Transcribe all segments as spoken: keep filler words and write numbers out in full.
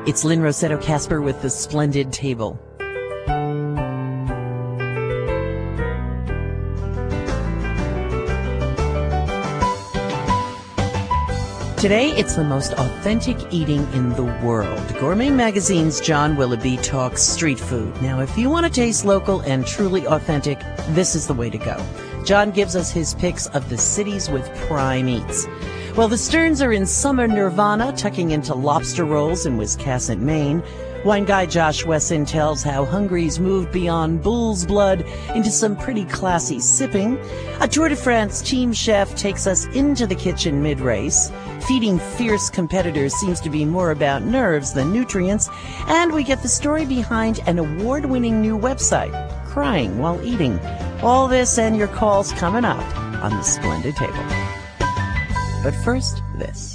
It's Lynn Rossetto Kasper with The Splendid Table. Today, it's the most authentic eating in the world. Gourmet Magazine's John Willoughby talks street food. Now, if you want to taste local and truly authentic, this is the way to go. John gives us his picks of the cities with prime eats. Well, the Stearns are in summer nirvana, tucking into lobster rolls in Wiscasset, Maine. Wine guy Josh Wesson tells how Hungry's moved beyond bull's blood into some pretty classy sipping. A Tour de France team chef takes us into the kitchen mid-race. Feeding fierce competitors seems to be more about nerves than nutrients. And we get the story behind an award-winning new website, Crying While Eating. All this and your calls coming up on The Splendid Table. But first, this.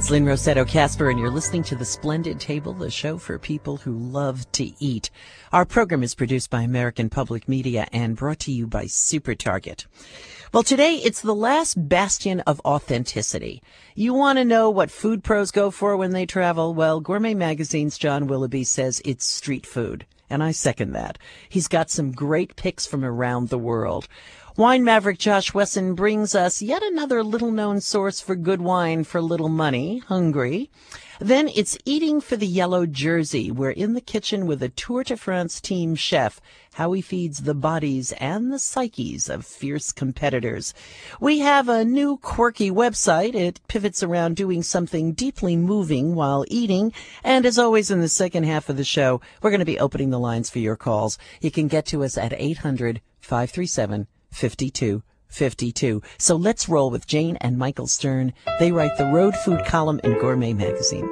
It's Lynn Rossetto Casper, and you're listening to The Splendid Table, the show for people who love to eat. Our program is produced by American Public Media and brought to you by Super Target. Well, today it's the last bastion of authenticity. You want to know what food pros go for when they travel? Well, Gourmet Magazine's John Willoughby says it's street food, and I second that. He's got some great picks from around the world. Wine maverick Josh Wesson brings us yet another little-known source for good wine for little money, Hungry. Then it's Eating for the Yellow Jersey. We're in the kitchen with a Tour de France team chef, how he feeds the bodies and the psyches of fierce competitors. We have a new quirky website. It pivots around doing something deeply moving while eating. And as always in the second half of the show, we're going to be opening the lines for your calls. You can get to us at eight hundred, five three seven, fifty-two fifty-two. So let's roll with Jane and Michael Stern. They write the road food column in Gourmet Magazine.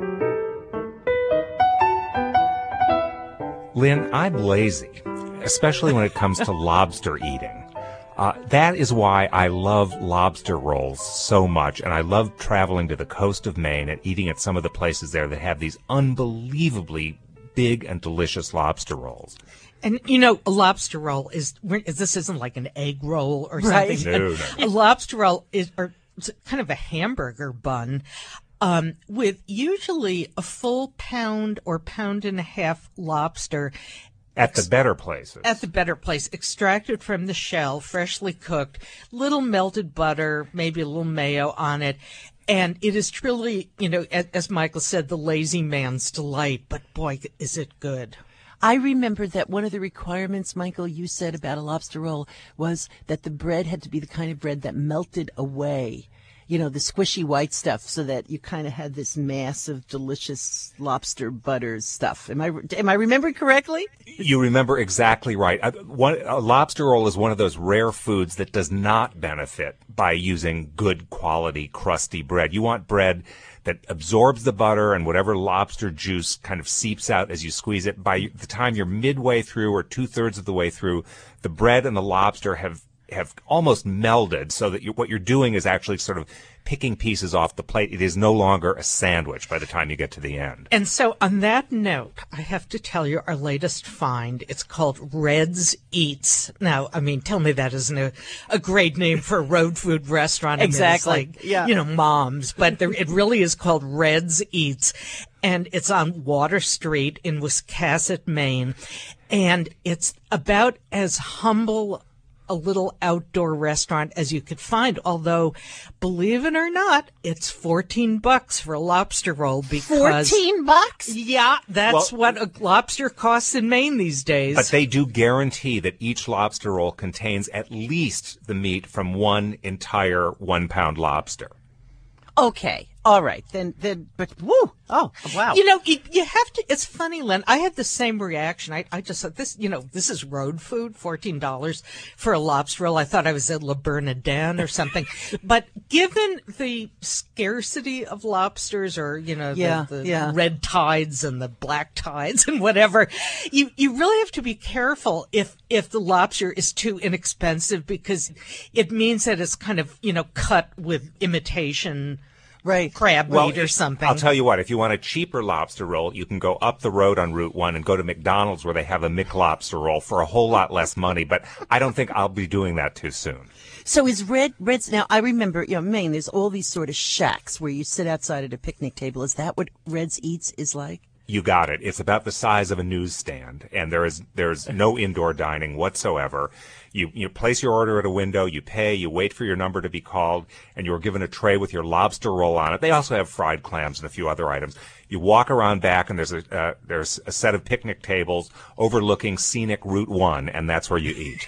Lynn, I'm lazy, especially when it comes to lobster eating. Uh, that is why I love lobster rolls so much, and I love traveling to the coast of Maine and eating at some of the places there that have these unbelievably big and delicious lobster rolls. And, you know, a lobster roll is, this isn't like an egg roll or Right. something. No, no. A lobster roll is or it's kind of a hamburger bun um, with usually a full pound or pound and a half lobster. At the better places. At the better place, extracted from the shell, freshly cooked, little melted butter, maybe a little mayo on it. And it is truly, you know, as, as Michael said, the lazy man's delight. But boy, is it good. I remember that one of the requirements, Michael, you said about a lobster roll was that the bread had to be the kind of bread that melted away, you know, the squishy white stuff, so that you kind of had this mass of delicious lobster butter stuff. Am I am I remembering correctly? You remember exactly right. Uh, One, a lobster roll is one of those rare foods that does not benefit by using good quality, crusty bread. You want bread that absorbs the butter and whatever lobster juice kind of seeps out as you squeeze it. By the time you're midway through or two-thirds of the way through, the bread and the lobster have have almost melded, so that you, what you're doing is actually sort of picking pieces off the plate. It is no longer a sandwich by the time you get to the end. And so on that note, I have to tell you our latest find. It's called Red's Eats. Now, I mean, tell me that isn't a, a great name for a road food restaurant. I mean, Exactly. it's like, Yeah. you know, Mom's, but there, it really is called Red's Eats. And it's on Water Street in Wiscasset, Maine. And it's about as humble a little outdoor restaurant as you could find, although, believe it or not, it's fourteen bucks for a lobster roll because Fourteen bucks? yeah, that's Well- what a lobster costs in Maine these days. But they do guarantee that each lobster roll contains at least the meat from one entire one-pound lobster. Okay. All right. Then, then, but woo. Oh, wow. You know, you, you have to, it's funny, Len, I had the same reaction. I, I just thought this, you know, this is road food, fourteen dollars for a lobster roll. I thought I was at Le Bernardin or something. But given the scarcity of lobsters, or, you know, Yeah, the, the yeah. red tides and the black tides and whatever, you, you really have to be careful if, if the lobster is too inexpensive, because it means that it's kind of, you know, cut with imitation Right. crab Well, meat or something. I'll tell you what, if you want a cheaper lobster roll, you can go up the road on Route one and go to McDonald's where they have a McLobster roll for a whole lot less money, but I don't think I'll be doing that too soon. So is Red, Red's, now I remember, you know, Maine, there's all these sort of shacks where you sit outside at a picnic table. Is that what Red's Eats is like? You got it. It's about the size of a newsstand, and there is there's no indoor dining whatsoever. You you place your order at a window, you pay, you wait for your number to be called, and you're given a tray with your lobster roll on it. They also have fried clams and a few other items. You walk around back, and there's a uh, there's a set of picnic tables overlooking scenic Route one, and that's where you eat.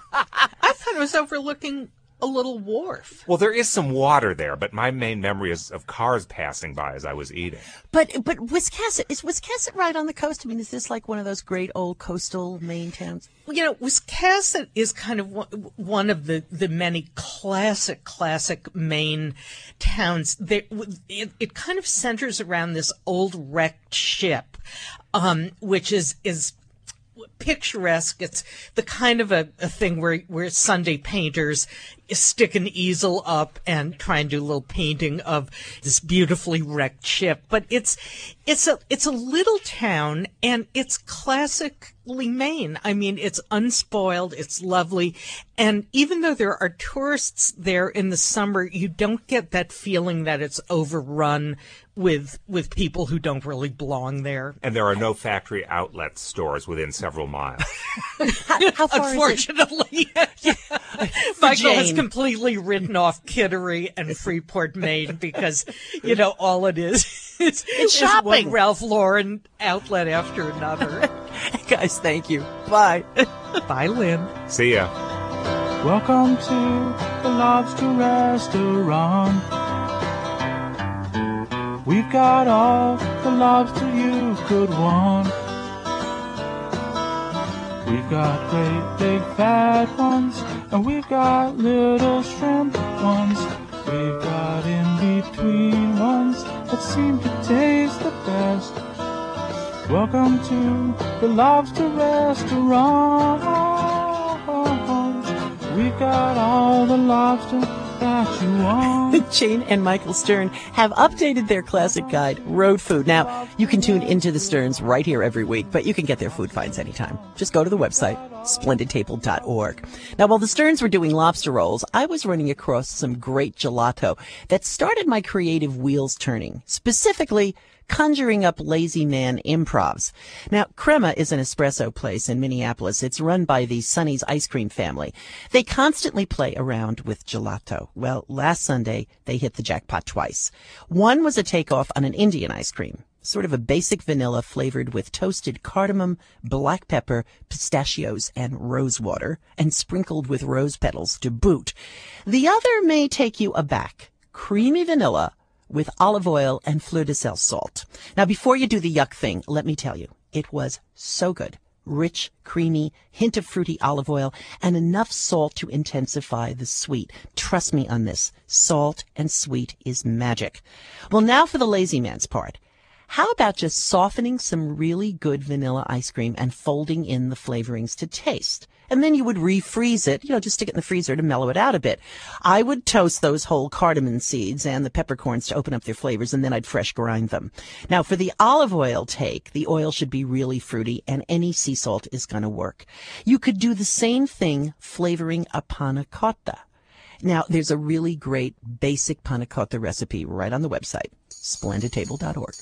I thought it was overlooking a little wharf. Well, there is some water there, but my main memory is of cars passing by as I was eating. But but Wiscasset, is Wiscasset right on the coast? I mean, is this like one of those great old coastal Maine towns? You know, Wiscasset is kind of one one of the, the many classic, classic Maine towns. There, it, it kind of centers around this old wrecked ship, um, which is, is picturesque. It's the kind of a, a thing where where Sunday painters stick an easel up and try and do a little painting of this beautifully wrecked ship. But it's it's a it's a little town, and it's classically Maine. I mean, it's unspoiled, it's lovely, and even though there are tourists there in the summer, you don't get that feeling that it's overrun with with people who don't really belong there. And there are no factory outlet stores within several miles. how, how far Unfortunately, Michael has completely written off Kittery and Freeport, Maine, because, you know, all it is is, is shopping. one Ralph Lauren outlet after another. Guys, thank you. Bye. Bye, Lynn. See ya. Welcome to the Lobster Restaurant. We've got all the lobster you could want. We've got great big fat ones, and we've got little shrimp ones. We've got in between ones that seem to taste the best. Welcome to the Lobster Restaurant. We've got all the lobster that you want. Jane and Michael Stern have updated their classic guide, Road Food. Now, you can tune into the Sterns right here every week, but you can get their food finds anytime. Just go to the website, splendid table dot org. Now, while the Sterns were doing lobster rolls, I was running across some great gelato that started my creative wheels turning, specifically conjuring up lazy man improvs. Now, Crema is an espresso place in Minneapolis. It's run by the Sonny's ice cream family. They constantly play around with gelato. Well, last Sunday, they hit the jackpot twice. One was a takeoff on an Indian ice cream, sort of a basic vanilla flavored with toasted cardamom, black pepper, pistachios, and rose water, and sprinkled with rose petals to boot. The other may take you aback. Creamy vanilla with olive oil and fleur de sel salt. Now, before you do the yuck thing, let me tell you, it was so good. Rich, creamy, hint of fruity olive oil, and enough salt to intensify the sweet. Trust me on this. Salt and sweet is magic. Well, now for the lazy man's part. How about just softening some really good vanilla ice cream and folding in the flavorings to taste? And then you would refreeze it, you know, just stick it in the freezer to mellow it out a bit. I would toast those whole cardamom seeds and the peppercorns to open up their flavors, and then I'd fresh grind them. Now, for the olive oil take, the oil should be really fruity, and any sea salt is going to work. You could do the same thing flavoring a panna cotta. Now, there's a really great basic panna cotta recipe right on the website, splendid table dot org.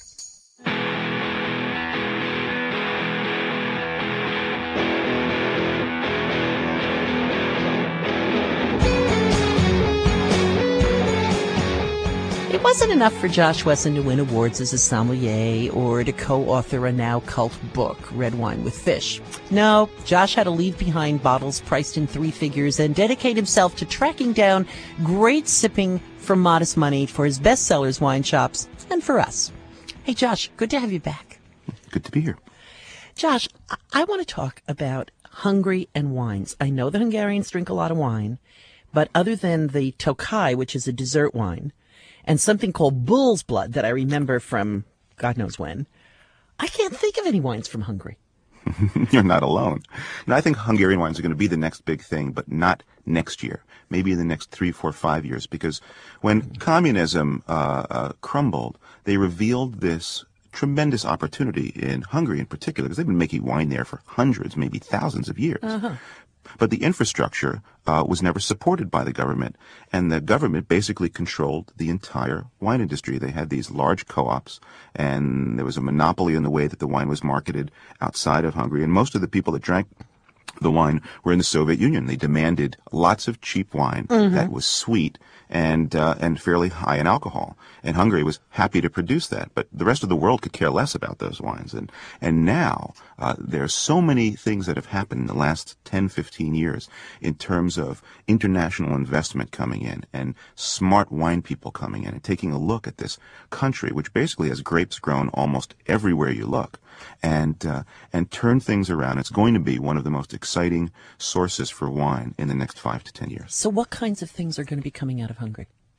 It wasn't enough for Josh Wesson to win awards as a sommelier or to co-author a now cult book, Red Wine with Fish. No, Josh had to leave behind bottles priced in three figures and dedicate himself to tracking down great sipping for modest money for his bestsellers, wine shops, and for us. Hey, Josh, good to have you back. Good to be here. Josh, I, I want to talk about Hungary and wines. I know the Hungarians drink a lot of wine, but other than the Tokaj, which is a dessert wine, and something called bull's blood that I remember from God knows when, I can't think of any wines from Hungary. You're not alone. You know, I think Hungarian wines are going to be the next big thing, but not next year. Maybe in the next three, four, five years. Because when mm-hmm. communism uh, uh, crumbled, they revealed this tremendous opportunity in Hungary in particular, because they've been making wine there for hundreds, maybe thousands of years. Uh-huh. But the infrastructure uh, was never supported by the government, and the government basically controlled the entire wine industry. They had these large co-ops, and there was a monopoly in the way that the wine was marketed outside of Hungary, and most of the people that drank the wine were in the Soviet Union. They demanded lots of cheap wine mm-hmm. that was sweet and uh, and fairly high in alcohol. And Hungary was happy to produce that, but the rest of the world could care less about those wines. And and now uh, there are so many things that have happened in the last ten, fifteen years in terms of international investment coming in and smart wine people coming in and taking a look at this country, which basically has grapes grown almost everywhere you look, and uh, and turn things around. It's going to be one of the most exciting sources for wine in the next five to ten years. So what kinds of things are going to be coming out of Hungary?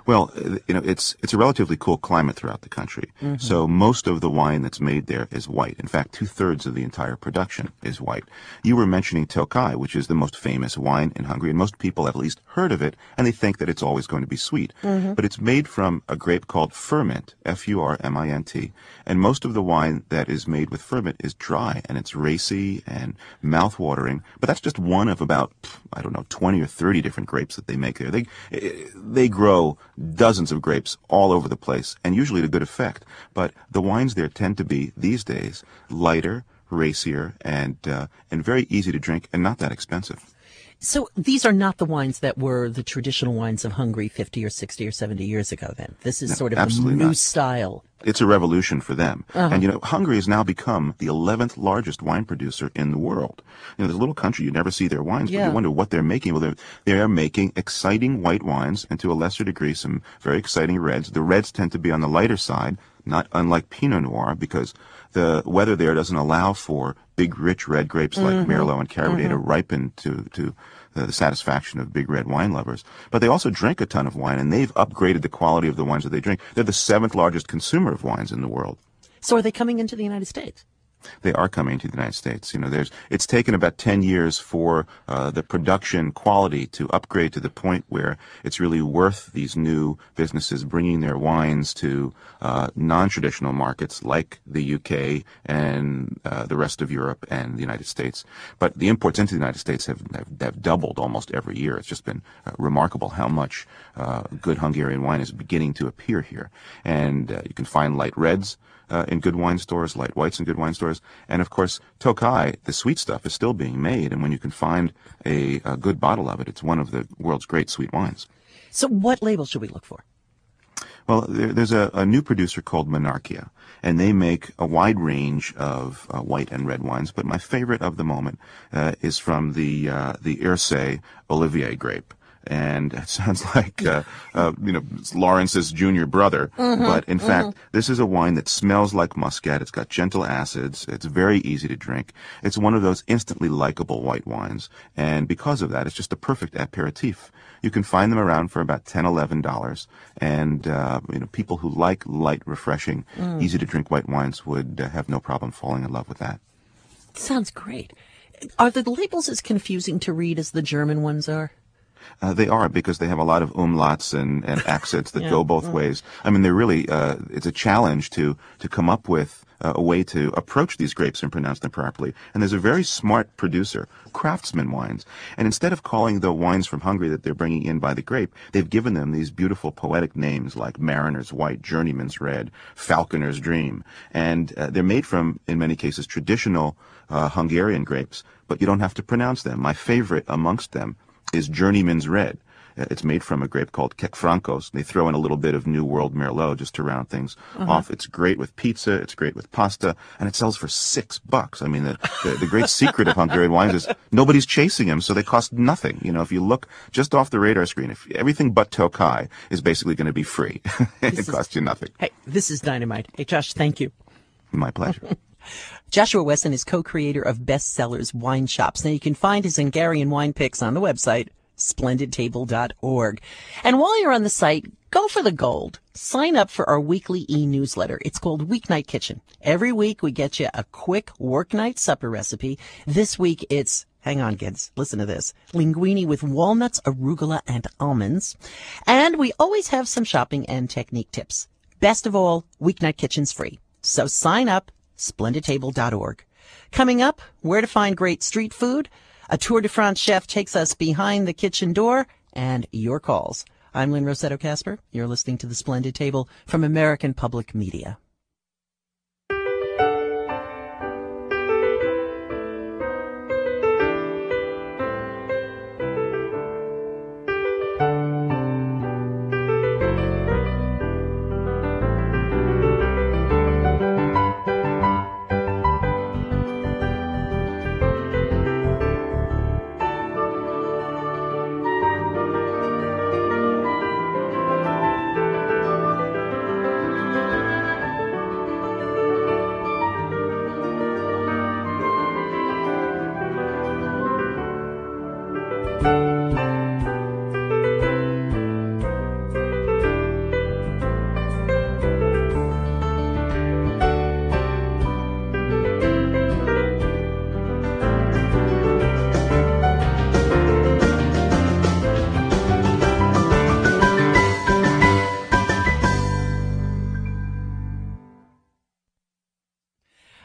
Well, uh, you know, it's it's a relatively cool climate throughout the country. Mm-hmm. So most of the wine that's made there is white. In fact, two-thirds of the entire production is white. You were mentioning Tokaj, which is the most famous wine in Hungary, and most people have at least heard of it, and they think that it's always going to be sweet. Mm-hmm. But it's made from a grape called Furmint, F U R M I N T, and most of the wine that is made with Furmint is dry, and it's racy and mouth-watering. But that's just one of about, I don't know, twenty or thirty different grapes that they make there. They they grow dozens of grapes all over the place, and usually to good effect. But the wines there tend to be, these days, lighter, racier, and uh, and very easy to drink, and not that expensive. So these are not the wines that were the traditional wines of Hungary fifty or sixty or seventy years ago, then? This is No, sort of a absolutely new not. style. It's a revolution for them. Uh-huh. And, you know, Hungary has now become the eleventh largest wine producer in the world. You know, there's a little country, you never see their wines, Yeah. but you wonder what they're making. Well, they're, they're making exciting white wines, and to a lesser degree, some very exciting reds. The reds tend to be on the lighter side, not unlike Pinot Noir, because the weather there doesn't allow for big, rich red grapes like Mm-hmm. Merlot and Cabernet to ripen to, to the satisfaction of big red wine lovers. But they also drink a ton of wine, and they've upgraded the quality of the wines that they drink. They're the seventh largest consumer of wines in the world. So are they coming into the United States? They are coming to the United States. You know, there's it's taken about ten years for uh, the production quality to upgrade to the point where it's really worth these new businesses bringing their wines to uh, non-traditional markets like the U K and uh, the rest of Europe and the United States. But the imports into the United States have, have, have doubled almost every year. It's just been uh, remarkable how much uh, good Hungarian wine is beginning to appear here. And uh, you can find light reds Uh, in good wine stores, light whites in good wine stores. And of course, Tokaj, the sweet stuff, is still being made. And when you can find a, a good bottle of it, it's one of the world's great sweet wines. So what label should we look for? Well, there, there's a, a new producer called Monarchia, and they make a wide range of uh, white and red wines. But my favorite of the moment uh, is from the uh, the Irsay Olivier grape. And it sounds like, uh, uh, you know, Lawrence's junior brother. Mm-hmm, but in mm-hmm. fact, this is a wine that smells like muscat. It's got gentle acids. It's very easy to drink. It's one of those instantly likable white wines. And because of that, it's just a perfect aperitif. You can find them around for about ten dollars, eleven dollars. And, uh, you know, people who like light, refreshing, mm. easy to drink white wines would uh, have no problem falling in love with that. Sounds great. Are the labels as confusing to read as the German ones are? Uh, they are, because they have a lot of umlauts and, and accents that Yeah. go both Mm. ways. I mean, they're really, uh, it's a challenge to, to come up with uh, a way to approach these grapes and pronounce them properly. And there's a very smart producer, Craftsman Wines. And instead of calling the wines from Hungary that they're bringing in by the grape, they've given them these beautiful poetic names like Mariner's White, Journeyman's Red, Falconer's Dream. And uh, they're made from, in many cases, traditional uh, Hungarian grapes, but you don't have to pronounce them. My favorite amongst them is Journeyman's Red. Uh, It's made from a grape called Kekfrankos. They throw in a little bit of New World Merlot just to round things Uh-huh. off. It's great with pizza. It's great with pasta. And it sells for six bucks. I mean, the, the, the great secret of Hungarian wines is nobody's chasing them, so they cost nothing. You know, if you look just off the radar screen, if everything but Tokaj is basically going to be free. It is- costs you nothing. Hey, this is dynamite. Hey, Josh, thank you. My pleasure. Joshua Wesson is co-creator of Bestsellers Wine Shops. Now, you can find his Hungarian wine picks on the website, splendid table dot org. And while you're on the site, go for the gold. Sign up for our weekly e-newsletter. It's called Weeknight Kitchen. Every week, we get you a quick work night supper recipe. This week, it's, hang on, kids, listen to this, linguine with walnuts, arugula, and almonds. And we always have some shopping and technique tips. Best of all, Weeknight Kitchen's free. So sign up, splendid table dot org. Coming up, where to find great street food. A Tour de France chef takes us behind the kitchen door, and your calls. I'm Lynn Rossetto Casper. You're listening to The Splendid Table from American Public Media.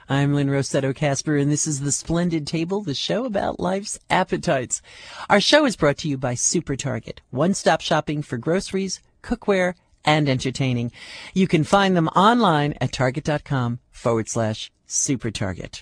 I'm Lynn Rossetto Casper, and this is The Splendid Table, the show about life's appetites. Our show is brought to you by Super Target, one-stop shopping for groceries, cookware, and entertaining. You can find them online at target.com forward slash Super Target.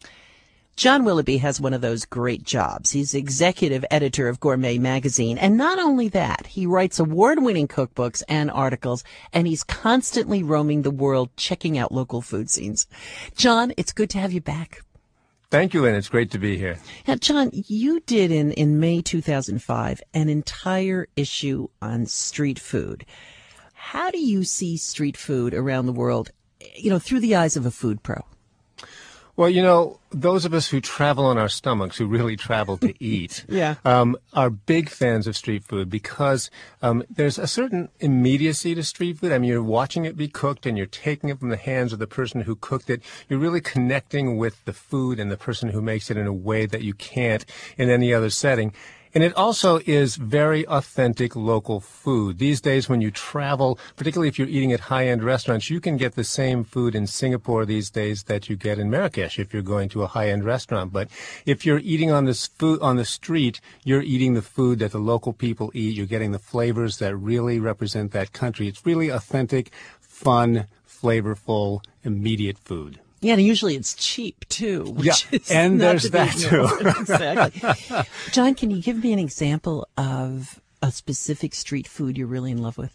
John Willoughby has one of those great jobs. He's executive editor of Gourmet Magazine. And not only that, he writes award-winning cookbooks and articles, and he's constantly roaming the world checking out local food scenes. John, it's good to have you back. Thank you, Lynn. It's great to be here. Now, John, you did in, in May two thousand five an entire issue on street food. How do you see street food around the world, you know, through the eyes of a food pro? Well, you know, those of us who travel on our stomachs, who really travel to eat, yeah. um, are big fans of street food because um, there's a certain immediacy to street food. I mean, you're watching it be cooked and you're taking it from the hands of the person who cooked it. You're really connecting with the food and the person who makes it in a way that you can't in any other setting. And it also is very authentic local food. These days when you travel, particularly if you're eating at high-end restaurants, you can get the same food in Singapore these days that you get in Marrakesh if you're going to a high-end restaurant. But if you're eating on this food on the street, you're eating the food that the local people eat. You're getting the flavors that really represent that country. It's really authentic, fun, flavorful, immediate food. Yeah, and usually it's cheap, too. Which Yeah, is and not there's to be that, too. ignored. Exactly. John, can you give me an example of a specific street food you're really in love with?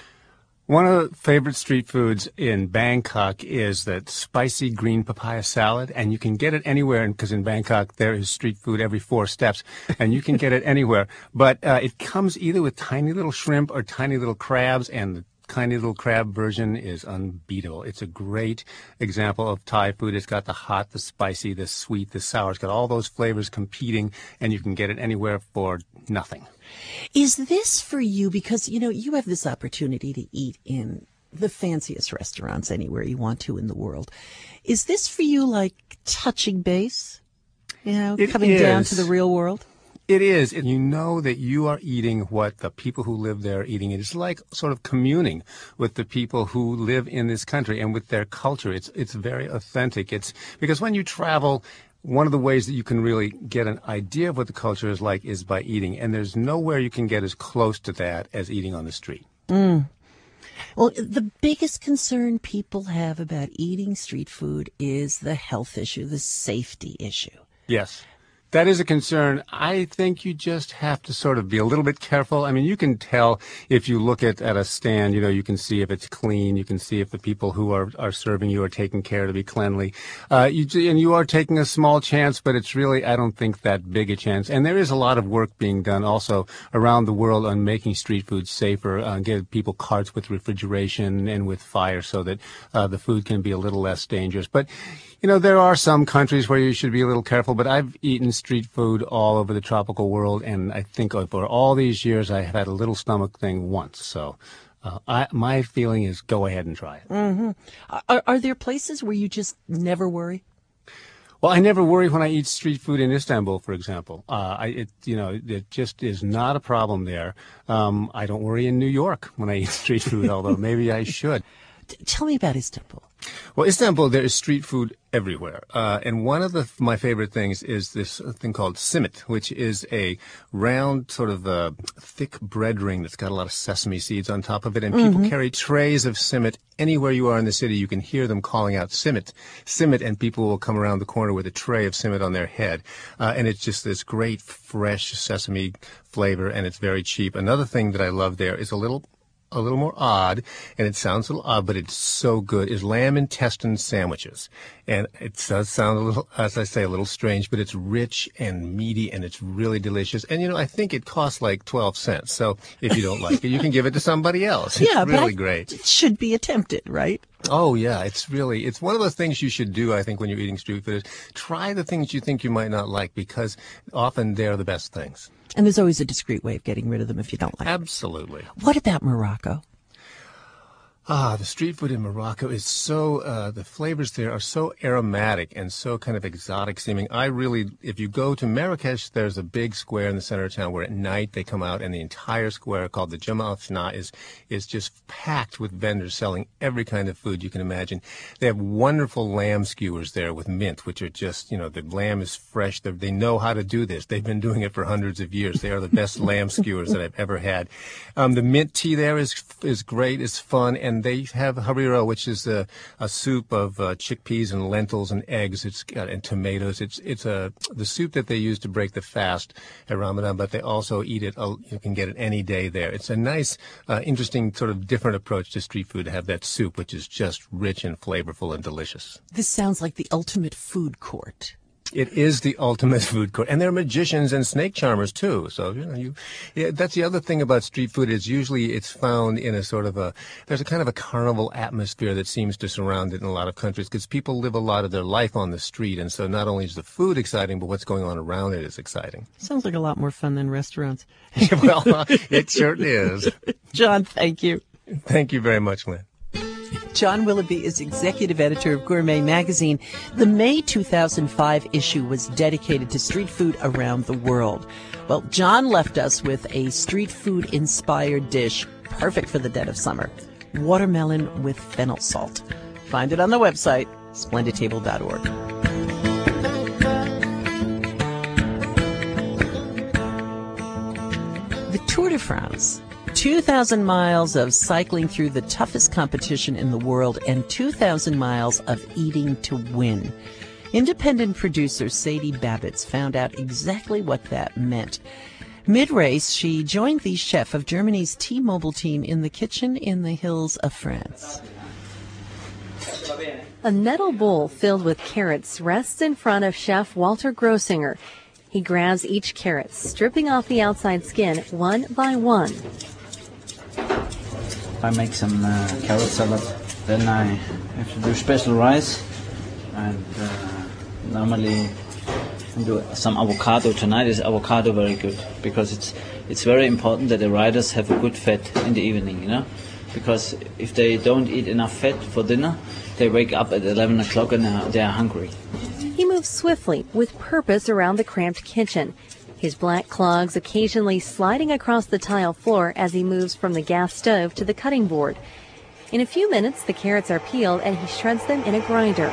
One of the favorite street foods in Bangkok is that spicy green papaya salad, and you can get it anywhere, because in Bangkok there is street food every four steps, and you can get it anywhere. But uh, it comes either with tiny little shrimp or tiny little crabs, and the tiny little crab version is unbeatable. It's a great example of Thai food. It's got the hot, the spicy, the sweet, the sour. It's got all those flavors competing, and you can get it anywhere for nothing. Is this for you, because, you know, you have this opportunity to eat in the fanciest restaurants anywhere you want to in the world. Is this for you like touching base, you know, It coming is. down to the real world? It is. And you know that you are eating what the people who live there are eating. It's like sort of communing with the people who live in this country and with their culture. It's it's very authentic. It's because when you travel, one of the ways that you can really get an idea of what the culture is like is by eating. And there's nowhere you can get as close to that as eating on the street. Mm. Well, the biggest concern people have about eating street food is the health issue, the safety issue. Yes. That is a concern. I think you just have to sort of be a little bit careful. I mean, you can tell if you look at, at a stand, you know, you can see if it's clean. You can see if the people who are, are serving you are taking care to be cleanly. Uh, you, and you are taking a small chance, but it's really, I don't think, that big a chance. And there is a lot of work being done also around the world on making street food safer, uh, give people carts with refrigeration and with fire so that uh, the food can be a little less dangerous. But, you know, there are some countries where you should be a little careful, but I've eaten street food all over the tropical world, and I think for all these years I have had a little stomach thing once. So uh, I, my feeling is go ahead and try it. Mm-hmm. Are, are there places where you just never worry? Well, I never worry when I eat street food in Istanbul, for example. Uh, I, it, you know, it just is not a problem there. Um, I don't worry in New York when I eat street food, although maybe I should. T- tell me about Istanbul. Well, Istanbul, there is street food everywhere. Uh, and one of the, my favorite things is this thing called simit, which is a round sort of uh, thick bread ring that's got a lot of sesame seeds on top of it. And people mm-hmm. carry trays of simit anywhere you are in the city. You can hear them calling out simit, simit, and people will come around the corner with a tray of simit on their head. Uh, and it's just this great fresh sesame flavor, and it's very cheap. Another thing that I love there is a little a little more odd, and it sounds a little odd, but it's so good, is lamb intestine sandwiches. And it does sound a little, as I say, a little strange, but it's rich and meaty, and it's really delicious. And, you know, I think it costs like twelve cents. So if you don't like it, you can give it to somebody else. It's yeah, really but great. It should be attempted, right? Oh, yeah. It's really, it's one of the things you should do, I think, when you're eating street food, is try the things you think you might not like, because often they're the best things. And there's always a discreet way of getting rid of them if you don't like them. Absolutely. What about Morocco? Ah, the street food in Morocco is so, uh, the flavors there are so aromatic and so kind of exotic seeming. I really, if you go to Marrakesh, there's a big square in the center of town where at night they come out and the entire square called the Jama al-Fna is, is just packed with vendors selling every kind of food you can imagine. They have wonderful lamb skewers there with mint, which are just, you know, the lamb is fresh. They're, they know how to do this. They've been doing it for hundreds of years. They are the best lamb skewers that I've ever had. Um, the mint tea there is, is great. It's fun. And And they have harira, which is a, a soup of uh, chickpeas and lentils and eggs. It's got and tomatoes. It's it's a the soup that they use to break the fast at Ramadan. But they also eat it. Uh, you can get it any day there. It's a nice, uh, interesting sort of different approach to street food to have that soup, which is just rich and flavorful and delicious. This sounds like the ultimate food court. It is the ultimate food court, and there are magicians and snake charmers too. So you know, you yeah, that's the other thing about street food is usually it's found in a sort of a there's a kind of a carnival atmosphere that seems to surround it in a lot of countries because people live a lot of their life on the street, and so not only is the food exciting, but what's going on around it is exciting. Sounds like a lot more fun than restaurants. Well, uh, it certainly is. John, thank you. Thank you very much, Lynn. John Willoughby is executive editor of Gourmet Magazine. The May two thousand five issue was dedicated to street food around the world. Well, John left us with a street food-inspired dish perfect for the dead of summer, watermelon with fennel salt. Find it on the website, splendid table dot org. The Tour de France. two thousand miles of cycling through the toughest competition in the world and two thousand miles of eating to win. Independent producer Sadie Babitz found out exactly what that meant. Mid-race, she joined the chef of Germany's T-Mobile team in the kitchen in the hills of France. A metal bowl filled with carrots rests in front of Chef Walter Grossinger. He grabs each carrot, stripping off the outside skin one by one. I make some uh, carrot salad, then I have to do special rice, and uh, normally I do some avocado. Tonight is avocado very good because it's it's very important that the riders have a good fat in the evening, you know, because if they don't eat enough fat for dinner, they wake up at eleven o'clock and they are hungry. He moves swiftly, with purpose around the cramped kitchen. His black clogs occasionally sliding across the tile floor as he moves from the gas stove to the cutting board. In a few minutes, the carrots are peeled and he shreds them in a grinder.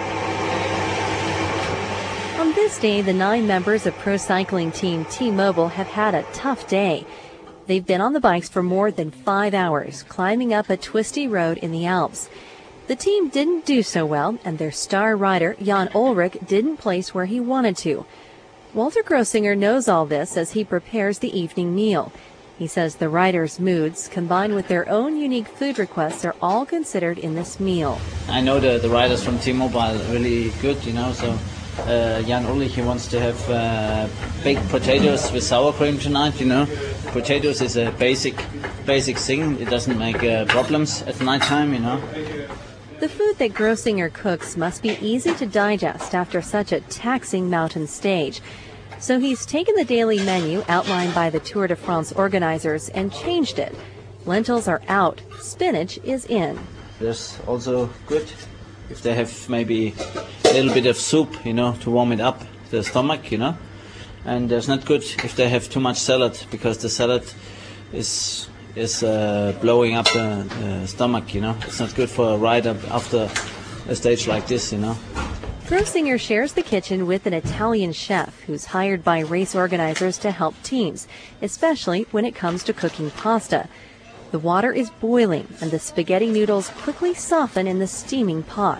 On this day, the nine members of pro cycling team T-Mobile have had a tough day. They've been on the bikes for more than five hours, climbing up a twisty road in the Alps. The team didn't do so well, and their star rider, Jan Ulrich, didn't place where he wanted to. Walter Grossinger knows all this as he prepares the evening meal. He says the riders' moods, combined with their own unique food requests, are all considered in this meal. I know the, the riders from T-Mobile are really good, you know, so uh, Jan Ulrich, he wants to have uh, baked potatoes with sour cream tonight, you know. Potatoes is a basic, basic thing. It doesn't make uh, problems at night time, you know. The food that Grossinger cooks must be easy to digest after such a taxing mountain stage. So he's taken the daily menu outlined by the Tour de France organizers and changed it. Lentils are out, spinach is in. There's also good if they have maybe a little bit of soup, you know, to warm it up, the stomach, you know. And there's not good if they have too much salad, because the salad is is uh, blowing up the, the stomach, you know. It's not good for a rider after a stage like this, you know. Grossinger shares the kitchen with an Italian chef who's hired by race organizers to help teams, especially when it comes to cooking pasta. The water is boiling and the spaghetti noodles quickly soften in the steaming pot.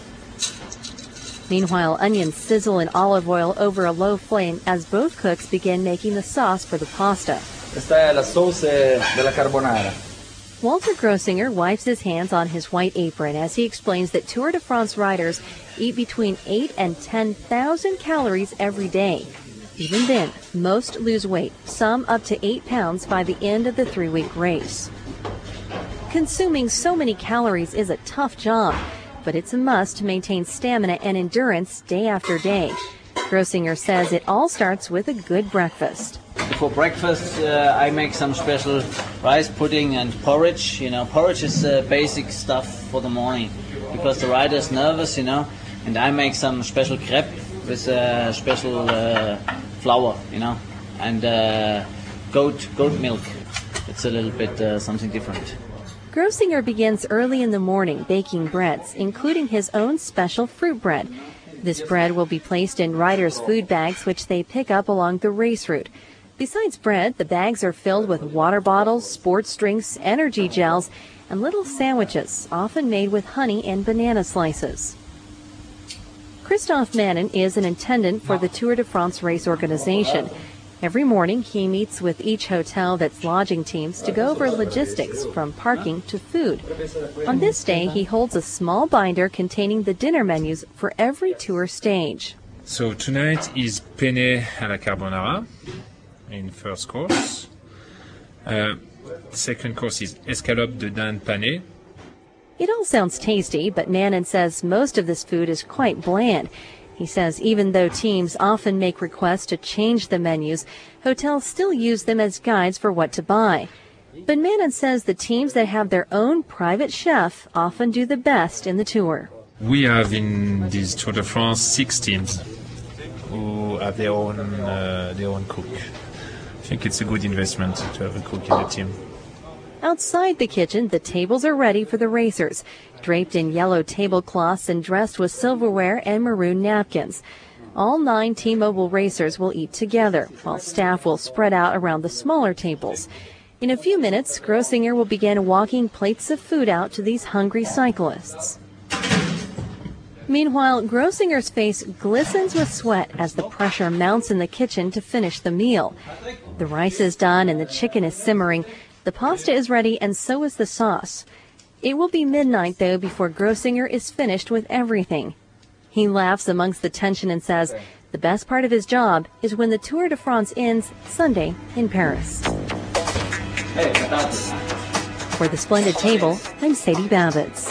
Meanwhile, onions sizzle in olive oil over a low flame as both cooks begin making the sauce for the pasta. Questa è la sauce della carbonara. Walter Grossinger wipes his hands on his white apron as he explains that Tour de France riders eat between eight and ten thousand calories every day. Even then, most lose weight, some up to eight pounds by the end of the three-week race. Consuming so many calories is a tough job, but it's a must to maintain stamina and endurance day after day. Grossinger says it all starts with a good breakfast. before breakfast, uh, I make some special rice pudding and porridge. You know, porridge is uh, basic stuff for the morning because the rider is nervous, you know. And I make some special crepe with uh, special uh, flour, you know, and uh, goat goat milk. It's a little bit uh, something different. Grossinger begins early in the morning baking breads, including his own special fruit bread. This bread will be placed in riders' food bags, which they pick up along the race route. Besides bread, the bags are filled with water bottles, sports drinks, energy gels, and little sandwiches, often made with honey and banana slices. Christophe Manon is an attendant for the Tour de France race organization. Every morning, he meets with each hotel that's lodging teams to go over logistics from parking to food. On this day, he holds a small binder containing the dinner menus for every tour stage. So tonight is penne alla carbonara in first course. Uh, second course is escalope de dinde panée. It all sounds tasty, but Manon says most of this food is quite bland. He says even though teams often make requests to change the menus, hotels still use them as guides for what to buy. But Manon says the teams that have their own private chef often do the best in the tour. We have in this Tour de France six teams who have their own uh, their own cook. I think it's a good investment to have a cook in the team. Outside the kitchen, the tables are ready for the racers, draped in yellow tablecloths and dressed with silverware and maroon napkins. All nine T-Mobile racers will eat together, while staff will spread out around the smaller tables. In a few minutes, Grossinger will begin walking plates of food out to these hungry cyclists. Meanwhile, Grossinger's face glistens with sweat as the pressure mounts in the kitchen to finish the meal. The rice is done and the chicken is simmering. The pasta is ready, and so is the sauce. It will be midnight, though, before Grossinger is finished with everything. He laughs amongst the tension and says the best part of his job is when the Tour de France ends Sunday in Paris. For the Splendid Table, I'm Sadie Babbitts.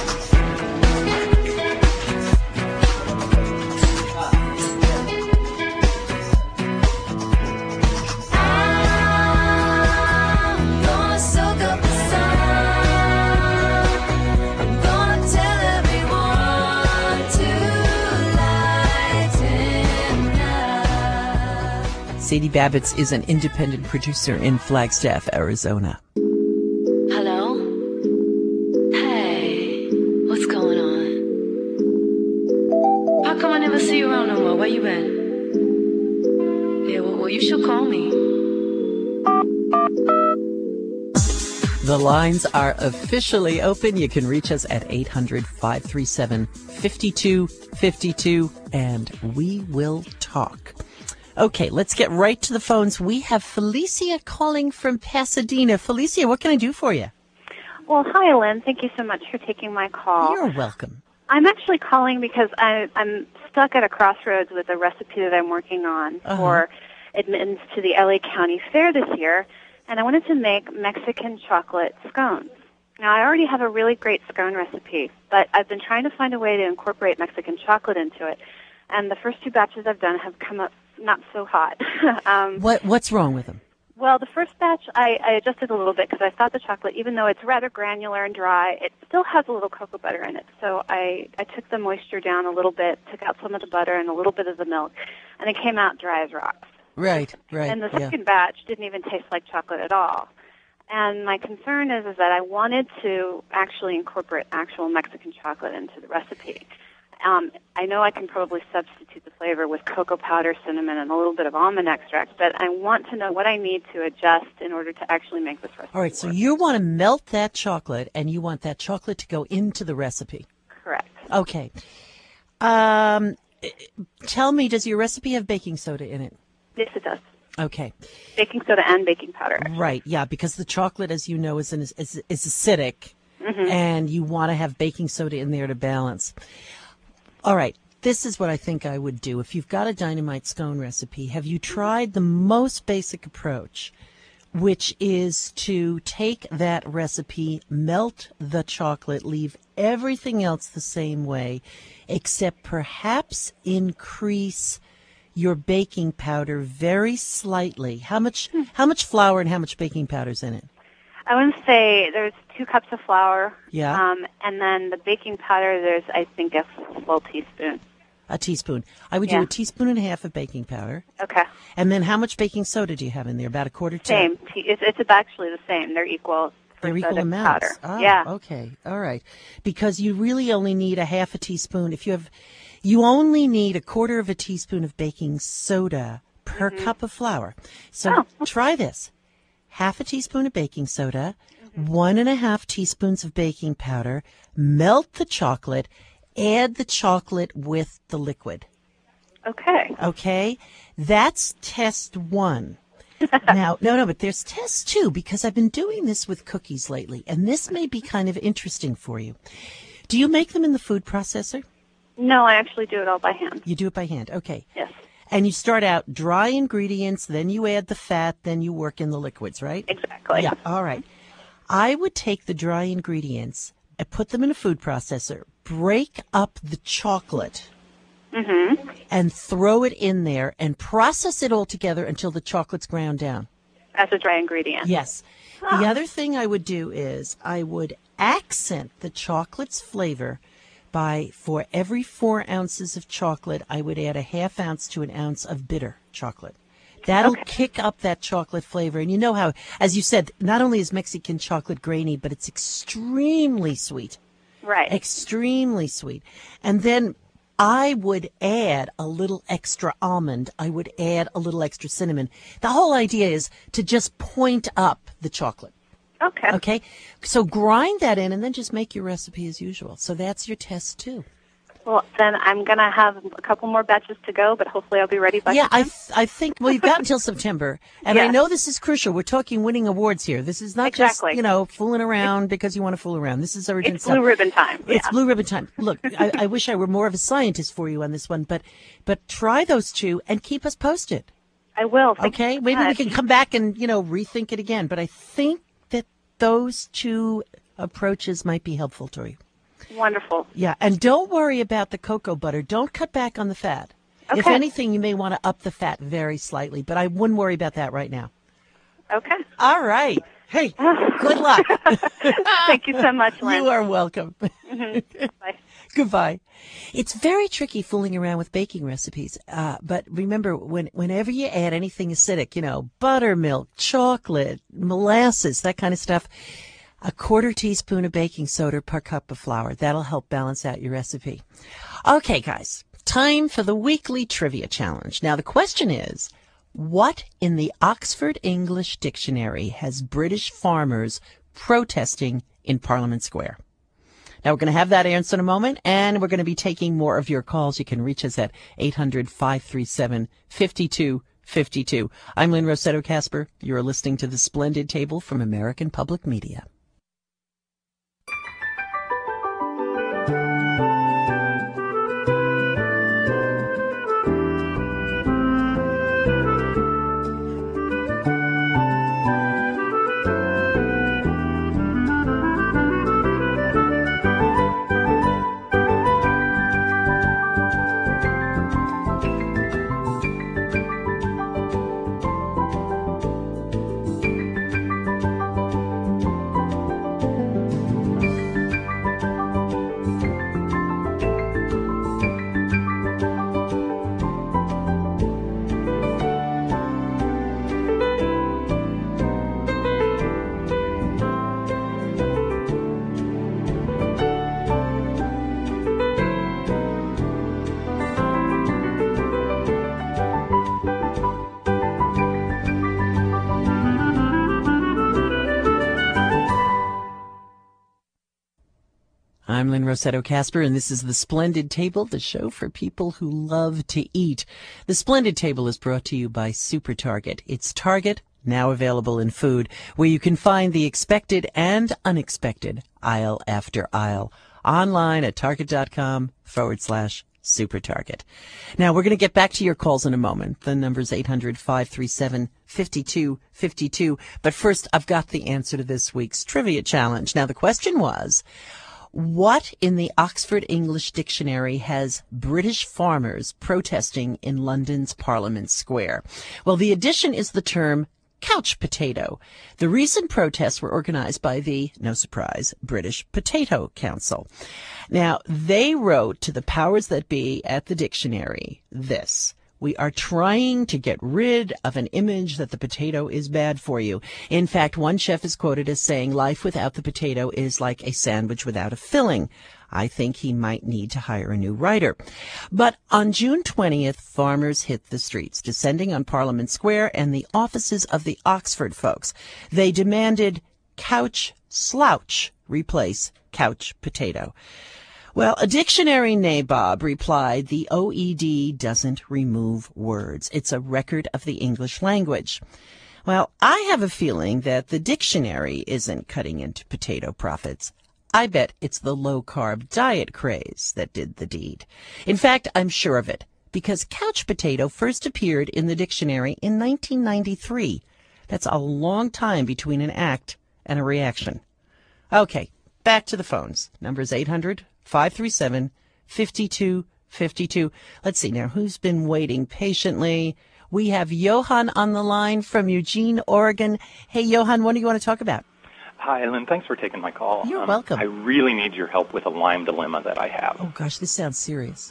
Sadie Babbitts is an independent producer in Flagstaff, Arizona. Hello? Hey, what's going on? How come I never see you around no more? Where you been? Yeah, well, well you should call me. The lines are officially open. You can reach us at eight hundred, five three seven, five two five two, and we will talk. Okay, let's get right to the phones. We have Felicia calling from Pasadena. Felicia, what can I do for you? Well, hi, Lynn. Thank you so much for taking my call. You're welcome. I'm actually calling because I, I'm stuck at a crossroads with a recipe that I'm working on uh-huh. for admittance to the L A County Fair this year, and I wanted to make Mexican chocolate scones. Now, I already have a really great scone recipe, but I've been trying to find a way to incorporate Mexican chocolate into it, and the first two batches I've done have come up not so hot. um, what What's wrong with them? Well, the first batch I, I adjusted a little bit because I thought the chocolate, even though it's rather granular and dry, it still has a little cocoa butter in it. So I, I took the moisture down a little bit, took out some of the butter and a little bit of the milk, and it came out dry as rocks. Right, right. And the yeah. second batch didn't even taste like chocolate at all. And my concern is, is that I wanted to actually incorporate actual Mexican chocolate into the recipe. Um, I know I can probably substitute the flavor with cocoa powder, cinnamon, and a little bit of almond extract, but I want to know what I need to adjust in order to actually make this recipe. All right, so you want to melt that chocolate, and you want that chocolate to go into the recipe. Correct. Okay. Um, tell me, does your recipe have baking soda in it? Yes, it does. Okay. Baking soda and baking powder. Actually. Right, yeah, because the chocolate, as you know, is, an, is, is acidic, mm-hmm. and you want to have baking soda in there to balance. All right, this is what I think I would do. If you've got a dynamite scone recipe, have you tried the most basic approach, which is to take that recipe, melt the chocolate, leave everything else the same way, except perhaps increase your baking powder very slightly. How much how much flour and how much baking powder is in it? I want to say there's two cups of flour. Yeah. Um, and then the baking powder, there's, I think, a full teaspoon. A teaspoon. I would Yeah. do a teaspoon and a half of baking powder. Okay. And then how much baking soda do you have in there? About a quarter to Same. Te- It's, it's actually the same. They're equal. for They're equal soda amounts. Powder. Ah, yeah. Okay. All right. Because you really only need a half a teaspoon. If you have, you only need a quarter of a teaspoon of baking soda per Mm-hmm. cup of flour. So Oh. try this: half a teaspoon of baking soda, one and a half teaspoons of baking powder. Melt the chocolate. Add the chocolate with the liquid. Okay. Okay, that's test one. Now, no, no, but there's test two, because I've been doing this with cookies lately, and this may be kind of interesting for you. Do you make them in the food processor? No, I actually do it all by hand. You do it by hand, okay. Yes. And you start out dry ingredients, then you add the fat, then you work in the liquids, right? Exactly. Yeah, all right. I would take the dry ingredients and put them in a food processor, break up the chocolate, Mm-hmm. and throw it in there and process it all together until the chocolate's ground down. As a dry ingredient. Yes. Ah. The other thing I would do is I would accent the chocolate's flavor by, for every four ounces of chocolate, I would add a half ounce to an ounce of bitter chocolate. That'll Okay. kick up that chocolate flavor. And you know how, as you said, not only is Mexican chocolate grainy, but it's extremely sweet. Right. Extremely sweet. And then I would add a little extra almond. I would add a little extra cinnamon. The whole idea is to just point up the chocolate. Okay. Okay? So grind that in and then just make your recipe as usual. So that's your test too. Well, then I'm going to have a couple more batches to go, but hopefully I'll be ready by Yeah, I, September. th- I think, well, you've got until September. And I Yes. know this is crucial. We're talking winning awards here. This is not Exactly. just, you know, fooling around because you want to fool around. This is urgent It's stuff. blue ribbon time. It's yeah. blue ribbon time. Look, I, I wish I were more of a scientist for you on this one, but but try those two and keep us posted. I will. Thank Okay? you so Maybe we much. can come back and, you know, rethink it again. But I think that those two approaches might be helpful to you. Wonderful. Yeah, and don't worry about the cocoa butter. Don't cut back on the fat. If Okay. anything, you may want to up the fat very slightly, but I wouldn't worry about that right now. Okay. All right. Hey, good luck. Thank you so much, Lynn. You are welcome. Mhm. Bye. Goodbye. It's very tricky fooling around with baking recipes. Uh, but remember, when whenever you add anything acidic, you know, buttermilk, chocolate, molasses, that kind of stuff, a quarter teaspoon of baking soda per cup of flour. That'll help balance out your recipe. Okay, guys, time for the weekly trivia challenge. Now, the question is, what in the Oxford English Dictionary has British farmers protesting in Parliament Square? Now, we're going to have that answer in a moment, and we're going to be taking more of your calls. You can reach us at eight hundred, five three seven, five two five two. I'm Lynn Rossetto Kasper. You're listening to The Splendid Table from American Public Media. I'm Lynn Rossetto Kasper, and this is The Splendid Table, the show for people who love to eat. The Splendid Table is brought to you by Super Target. It's Target, now available in food, where you can find the expected and unexpected aisle after aisle. Online at target.com forward slash Super Target. Now, we're going to get back to your calls in a moment. The number's eight hundred, five three seven, five two five two. But first, I've got the answer to this week's trivia challenge. Now, the question was, What in the Oxford English Dictionary has British farmers protesting in London's Parliament Square? Well, the addition is the term couch potato. The recent protests were organized by the, no surprise, British Potato Council. Now, they wrote to the powers that be at the dictionary this: we are trying to get rid of an image that the potato is bad for you. In fact, one chef is quoted as saying, life without the potato is like a sandwich without a filling. I think he might need to hire a new writer. But on June twentieth, farmers hit the streets, descending on Parliament Square and the offices of the Oxford folks. They demanded couch slouch replace couch potato. Well, a dictionary nabob replied, the O E D doesn't remove words. It's a record of the English language. Well, I have a feeling that the dictionary isn't cutting into potato profits. I bet it's the low-carb diet craze that did the deed. In fact, I'm sure of it, because couch potato first appeared in the dictionary in nineteen ninety-three. That's a long time between an act and a reaction. Okay, back to the phones. Number is eight hundred, five three seven, five two five two. Let's see now, who's been waiting patiently? We have Johan on the line from Eugene, Oregon. Hey, Johan, what do you want to talk about? Hi, Lynn. Thanks for taking my call. You're um, welcome. I really need your help with a Lyme dilemma that I have. Oh, gosh, this sounds serious.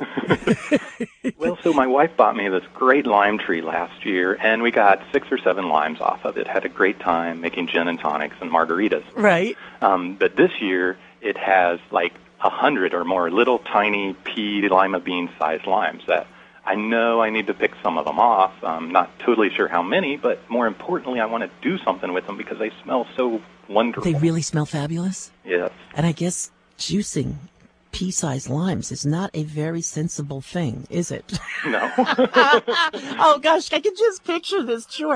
Well, so my wife bought me this great lime tree last year, and we got six or seven limes off of it. Had a great time making gin and tonics and margaritas. Right. Um, but this year, it has like a hundred or more little tiny pea lima bean-sized limes that I know I need to pick some of them off. I'm not totally sure how many, but more importantly, I want to do something with them because they smell so wonderful. They really smell fabulous? Yes. And I guess juicing pea-sized limes is not a very sensible thing, is it? No. Oh, gosh, I can just picture this chore.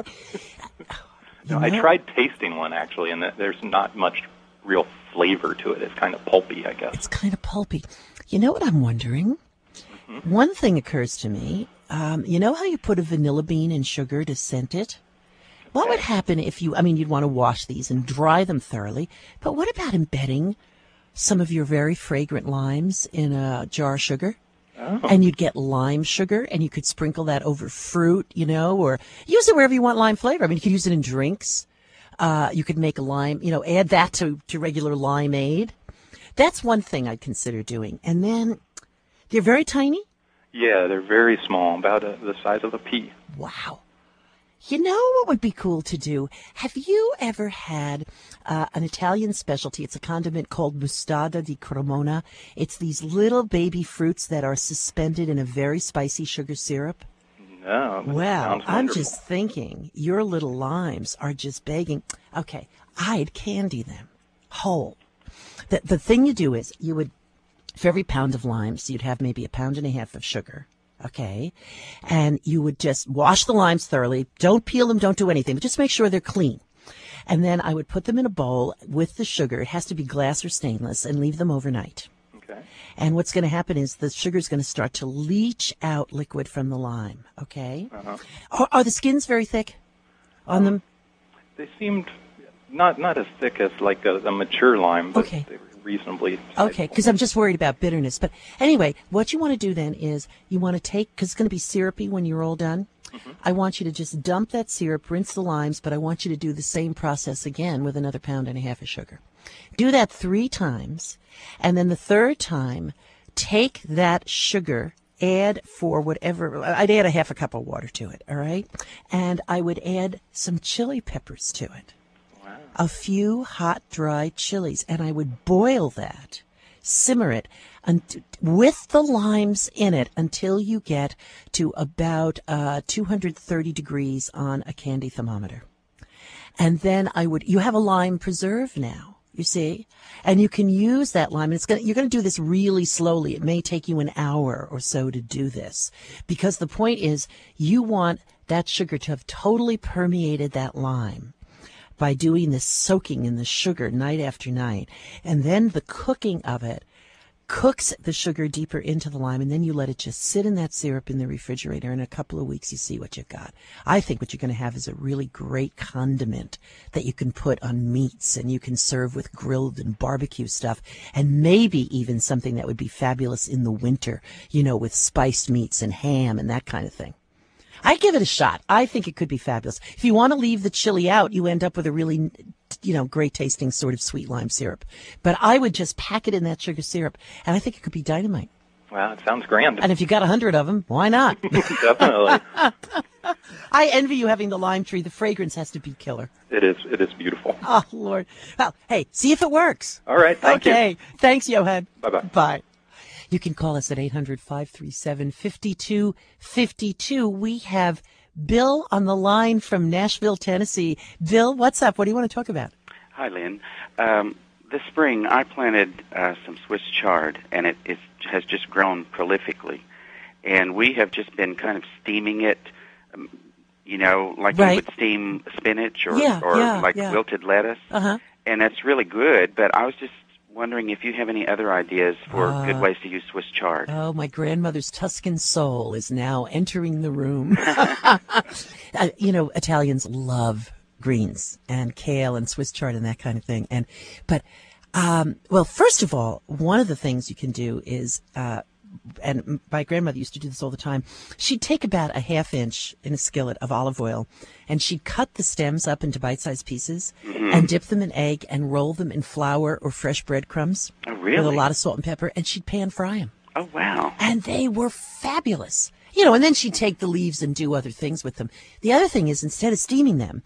No, I tried tasting one, actually, and there's not much real flavor to it. It's kind of pulpy, I guess. It's kind of pulpy. You know what I'm wondering? Mm-hmm. One thing occurs to me. Um, you know how you put a vanilla bean in sugar to scent it? What would happen if you, I mean, you'd want to wash these and dry them thoroughly, but what about embedding some of your very fragrant limes in a jar of sugar? Oh. And you'd get lime sugar, and you could sprinkle that over fruit, you know, or use it wherever you want lime flavor. I mean, you could use it in drinks. Uh, you could make a lime, you know, add that to, to regular limeade. That's one thing I'd consider doing. And then, they're very tiny? Yeah, they're very small, about a, the size of a pea. Wow. You know what would be cool to do? Have you ever had uh, an Italian specialty? It's a condiment called mostarda di Cremona. It's these little baby fruits that are suspended in a very spicy sugar syrup. No. Well, I'm just thinking your little limes are just begging. Okay, I'd candy them whole. The, the thing you do is you would, for every pound of limes, you'd have maybe a pound and a half of sugar. Okay, and you would just wash the limes thoroughly. Don't peel them, don't do anything, but just make sure they're clean. And then I would put them in a bowl with the sugar. It has to be glass or stainless, and leave them overnight. Okay. And what's going to happen is the sugar's going to start to leach out liquid from the lime. Okay. Uh-huh. Are, are the skins very thick on um, them? They seemed not not as thick as like a, a mature lime, but okay. they were reasonably. Okay, because I'm just worried about bitterness. But anyway, what you want to do then is you want to take, because it's going to be syrupy when you're all done, mm-hmm. I want you to just dump that syrup, rinse the limes, but I want you to do the same process again with another pound and a half of sugar. Do that three times, and then the third time, take that sugar, add for whatever, I'd add a half a cup of water to it, all right? And I would add some chili peppers to it. A few hot, dry chilies, and I would boil that, simmer it, and with the limes in it until you get to about uh, two hundred thirty degrees on a candy thermometer. And then I would, you have a lime preserve now, you see, and you can use that lime. And it's gonna, you're going to do this really slowly. It may take you an hour or so to do this, because the point is you want that sugar to have totally permeated that lime by doing this soaking in the sugar night after night. And then the cooking of it, cooks the sugar deeper into the lime, and then you let it just sit in that syrup in the refrigerator. In a couple of weeks, you see what you've got. I think what you're going to have is a really great condiment that you can put on meats, and you can serve with grilled and barbecue stuff, and maybe even something that would be fabulous in the winter, you know, with spiced meats and ham and that kind of thing. I give it a shot. I think it could be fabulous. If you want to leave the chili out, you end up with a really, you know, great tasting sort of sweet lime syrup. But I would just pack it in that sugar syrup, and I think it could be dynamite. Well, it sounds grand. And if you got a hundred of them, why not? Definitely. I envy you having the lime tree. The fragrance has to be killer. It is. It is beautiful. Oh, Lord. Well, hey, see if it works. All right. Thank okay. you. Okay. Thanks, Johan. Bye-bye. Bye. You can call us at eight hundred, five three seven, five two five two. We have Bill on the line from Nashville, Tennessee. Bill, what's up? What do you want to talk about? Hi, Lynn. Um, this spring, I planted uh, some Swiss chard, and it is, has just grown prolifically. And we have just been kind of steaming it, um, you know, like right. you would steam spinach or, yeah, or yeah, like yeah. wilted lettuce. Uh-huh. And that's really good, but I was just wondering if you have any other ideas for uh, good ways to use Swiss chard. Oh, my grandmother's Tuscan soul is now entering the room. uh, you know, Italians love greens and kale and Swiss chard and that kind of thing. And but, um, well, first of all, one of the things you can do is, uh, and my grandmother used to do this all the time, she'd take about a half inch in a skillet of olive oil, and she'd cut the stems up into bite-sized pieces mm-hmm. and dip them in egg and roll them in flour or fresh breadcrumbs oh, really? with a lot of salt and pepper, and she'd pan fry them. Oh, wow. And they were fabulous. You know, and then she'd take the leaves and do other things with them. The other thing is, instead of steaming them,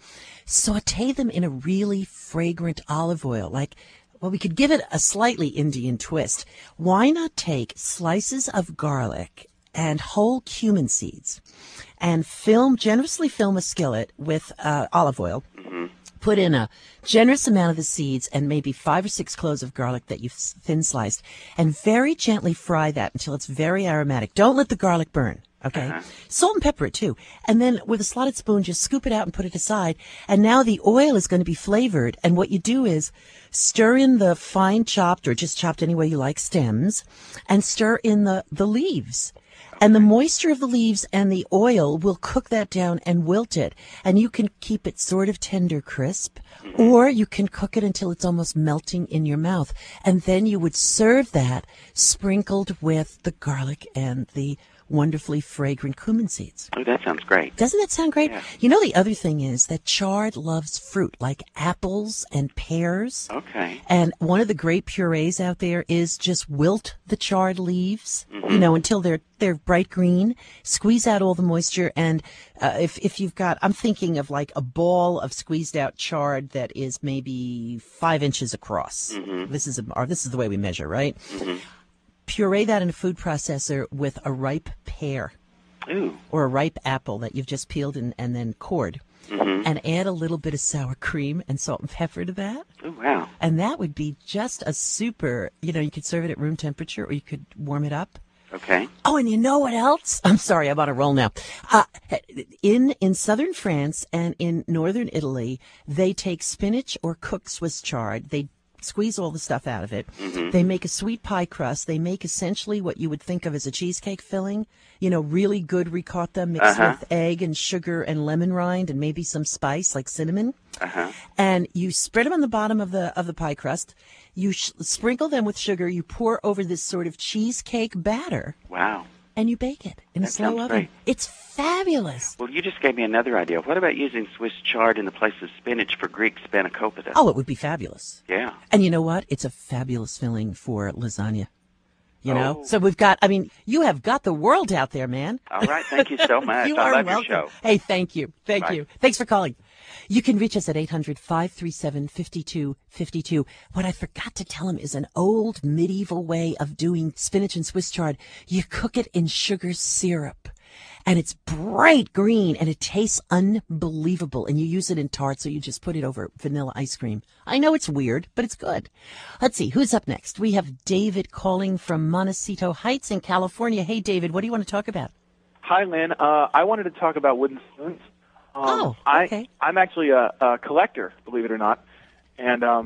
saute them in a really fragrant olive oil, like, well, we could give it a slightly Indian twist. Why not take slices of garlic and whole cumin seeds and film, generously film a skillet with uh, olive oil, mm-hmm. put in a generous amount of the seeds and maybe five or six cloves of garlic that you've thin sliced, and very gently fry that until it's very aromatic. Don't let the garlic burn. Okay. Uh-huh. Salt and pepper it too. And then with a slotted spoon, just scoop it out and put it aside. And now the oil is going to be flavored. And what you do is stir in the fine chopped or just chopped any way you like stems, and stir in the, the leaves. And the moisture of the leaves and the oil will cook that down and wilt it. And you can keep it sort of tender crisp, or you can cook it until it's almost melting in your mouth. And then you would serve that sprinkled with the garlic and the wonderfully fragrant cumin seeds. Oh, that sounds great. Doesn't that sound great? Yeah. You know, the other thing is that chard loves fruit, like apples and pears. Okay. And one of the great purees out there is just wilt the chard leaves, mm-hmm. you know, until they're they're bright green. Squeeze out all the moisture, and uh, if if you've got, I'm thinking of like a ball of squeezed out chard that is maybe five inches across. Mm-hmm. This is a, or this is the way we measure, right? Mm-hmm. Puree that in a food processor with a ripe pear. Ooh. Or a ripe apple that you've just peeled and, and then cored. Mm-hmm. And add a little bit of sour cream and salt and pepper to that. Oh, wow. And that would be just a super, you know, you could serve it at room temperature or you could warm it up. Okay. Oh, and you know what else? I'm sorry, I'm on a roll now. Uh, in in southern France and in northern Italy, they take spinach or cooked Swiss chard. They squeeze all the stuff out of it. Mm-hmm. They make a sweet pie crust. They make essentially what you would think of as a cheesecake filling. You know, really good ricotta mixed Uh-huh. with egg and sugar and lemon rind and maybe some spice like cinnamon. Uh-huh. And you spread them on the bottom of the of the pie crust. You sh- sprinkle them with sugar. You pour over this sort of cheesecake batter. Wow. And you bake it in That a slow sounds oven. great. It's fabulous. Well, you just gave me another idea. What about using Swiss chard in the place of spinach for Greek spanakopita? Oh, it would be fabulous. Yeah. And you know what? It's a fabulous filling for lasagna. You know? Oh. So we've got, I mean, you have got the world out there, man. All right. Thank you so much. You I are love welcome. your show. Hey, thank you. Thank Bye. you. Thanks for calling. You can reach us at eight hundred, five three seven, five two five two. What I forgot to tell him is an old medieval way of doing spinach and Swiss chard. You cook it in sugar syrup. And it's bright green, and it tastes unbelievable. And you use it in tart, so you just put it over vanilla ice cream. I know it's weird, but it's good. Let's see, who's up next? We have David calling from Montecito Heights in California. Hey, David, what do you want to talk about? Hi, Lynn. Uh, I wanted to talk about wooden spoons. Um, Oh, okay. I, I'm actually a, a collector, believe it or not. And um,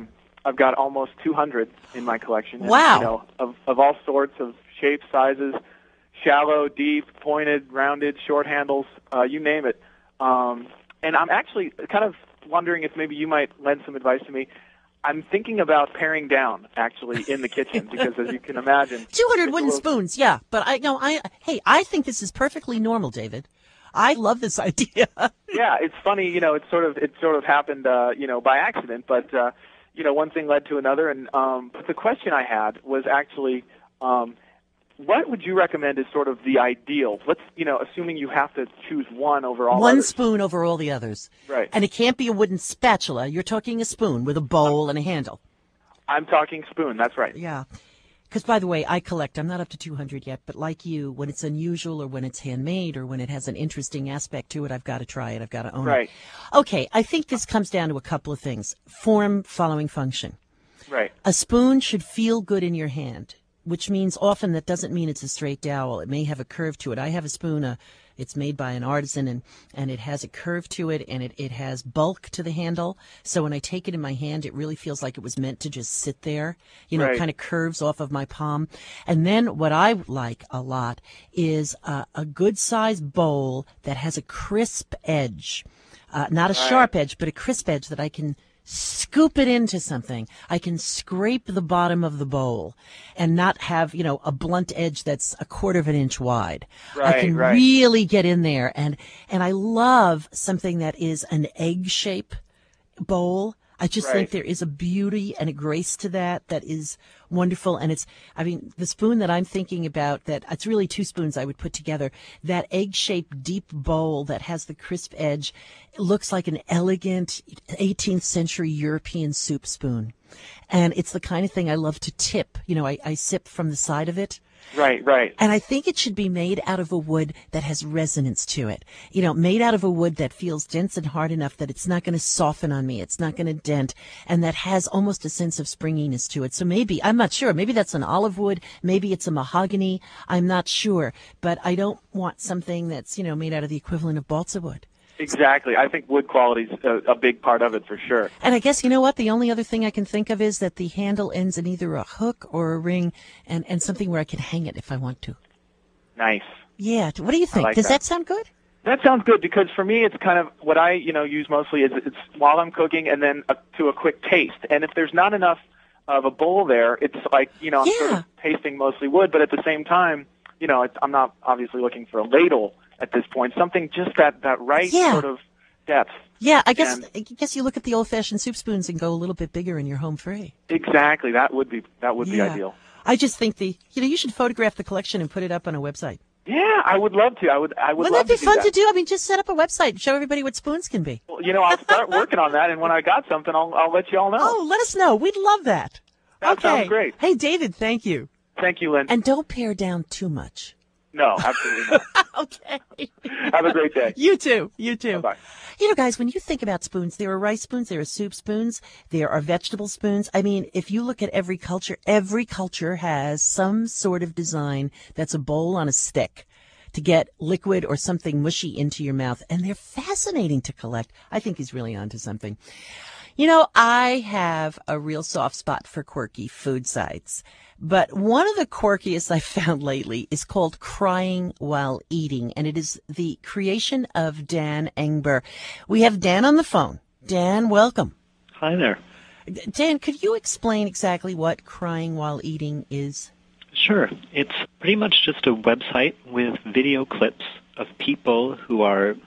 I've got almost two hundred in my collection. And, Wow. You know, of, of all sorts of shapes, sizes, shallow, deep, pointed, rounded, short handles, uh, you name it. Um, and I'm actually kind of wondering if maybe you might lend some advice to me. I'm thinking about paring down, actually, in the kitchen, because as you can imagine... two hundred wooden little... spoons, yeah. But I no, I hey, I think this is perfectly normal, David. I love this idea. Yeah, it's funny, you know, it sort of it sort of happened, uh, you know, by accident, but, uh, you know, one thing led to another. And um, but the question I had was actually... Um, what would you recommend is sort of the ideal? Let's, you know, assuming you have to choose one over all One others. spoon over all the others. Right. And it can't be a wooden spatula. You're talking a spoon with a bowl and a handle. I'm talking spoon, that's right. Yeah. Because, by the way, I collect. I'm not up to two hundred yet, but like you, when it's unusual or when it's handmade or when it has an interesting aspect to it, I've got to try it. I've got to own Right. it. Okay, I think this comes down to a couple of things. Form following function. Right. A spoon should feel good in your hand, which means often that doesn't mean it's a straight dowel. It may have a curve to it. I have a spoon, uh, it's made by an artisan, and, and it has a curve to it, and it, it has bulk to the handle. So when I take it in my hand, it really feels like it was meant to just sit there. You know, Right. it kind of curves off of my palm. And then what I like a lot is uh, a good-sized bowl that has a crisp edge. Uh, not a Right. sharp edge, but a crisp edge that I can scoop it into something. I can scrape the bottom of the bowl and not have, you know, a blunt edge that's a quarter of an inch wide. I Right, can right. really get in there. And, and I love something that is an egg shape bowl. I just think Right. there is a beauty and a grace to that that is wonderful. And it's, I mean, the spoon that I'm thinking about, that it's really two spoons I would put together, that egg-shaped deep bowl that has the crisp edge, it looks like an elegant eighteenth century European soup spoon. And it's the kind of thing I love to tip. You know, I, I sip from the side of it. Right, right. And I think it should be made out of a wood that has resonance to it. You know, made out of a wood that feels dense and hard enough that it's not going to soften on me. It's not going to dent, and that has almost a sense of springiness to it. So maybe, I'm not sure, maybe that's an olive wood. Maybe it's a mahogany. I'm not sure. But I don't want something that's, you know, made out of the equivalent of balsa wood. Exactly. I think wood quality is a, a big part of it for sure. And I guess, you know what, the only other thing I can think of is that the handle ends in either a hook or a ring, and, and something where I can hang it if I want to. Nice. Yeah. What do you think? like Does that. that sound good? That sounds good, because for me it's kind of what I, you know, use mostly is it's while I'm cooking and then a, to a quick taste. And if there's not enough of a bowl there, it's like, you know, I'm sort of tasting mostly wood, but at the same time, you know, it's, I'm not obviously looking for a ladle at this point. Something just that, that right Yeah. sort of depth. Yeah, I guess And- I guess you look at the old-fashioned soup spoons and go a little bit bigger and you're home free. Exactly. That would be that would be Yeah. ideal. I just think the you know you should photograph the collection and put it up on a website. Yeah, I would love to. I would. I would Wouldn't love that be to do fun that. to do? I mean, just set up a website and show everybody what spoons can be. Well, you know, I'll start working on that, and when I got something, I'll I'll let you all know. Oh, let us know. We'd love that. That okay. sounds great. Hey, David, thank you. Thank you, Lynn. And don't pare down too much. No, absolutely not. Okay. Have a great day. You too. You too. Bye. You know, guys, when you think about spoons, there are rice spoons, there are soup spoons, there are vegetable spoons. I mean, if you look at every culture, every culture has some sort of design that's a bowl on a stick to get liquid or something mushy into your mouth. And they're fascinating to collect. I think he's really onto something. You know, I have a real soft spot for quirky food sites. But one of the quirkiest I've found lately is called Crying While Eating, and it is the creation of Dan Engber. We have Dan on the phone. Dan, welcome. Hi there. Dan, could you explain exactly what Crying While Eating is? Sure. It's pretty much just a website with video clips of people who are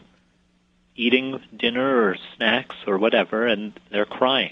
eating dinner or snacks or whatever, and they're crying.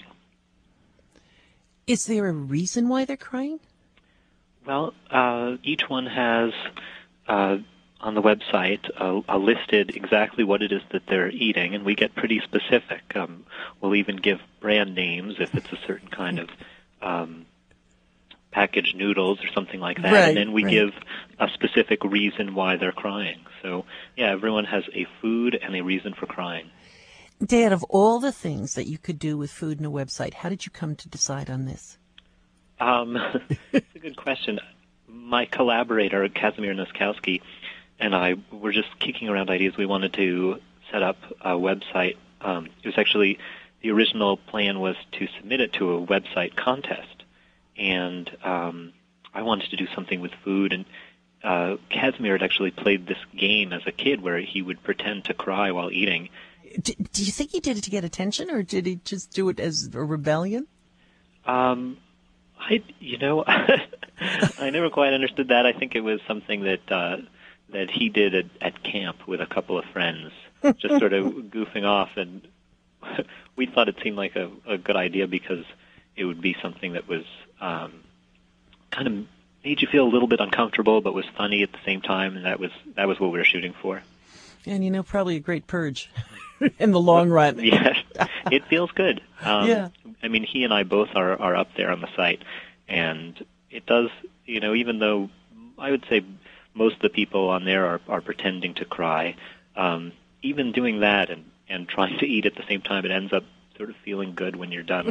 Is there a reason why they're crying? Well, uh, each one has uh, on the website uh, a listed exactly what it is that they're eating, and we get pretty specific. Um, we'll even give brand names if it's a certain kind of um, packaged noodles or something like that, Right, and then we right. give a specific reason why they're crying. So, yeah, everyone has a food and a reason for crying. Dan, of all the things that you could do with food in a website, how did you come to decide on this? Um, it's a good question. My collaborator, Kazimir Noskowski, and I were just kicking around ideas. We wanted to set up a website. Um, it was actually the original plan was to submit it to a website contest, and um, I wanted to do something with food, and uh, Casimir had actually played this game as a kid where he would pretend to cry while eating. Do, do you think he did it to get attention, or did he just do it as a rebellion? Um, I, you know, I never quite understood that. I think it was something that uh, that he did at, at camp with a couple of friends, just sort of goofing off, and we thought it seemed like a, a good idea because it would be something that was um, kind of made you feel a little bit uncomfortable, but was funny at the same time, and that was that was what we were shooting for. And, you know, probably a great purge in the long run. Yes, it feels good. Um, yeah. I mean, he and I both are, are up there on the site, and it does, you know, even though I would say most of the people on there are, are pretending to cry, um, even doing that and, and trying to eat at the same time, it ends up sort of feeling good when you're done.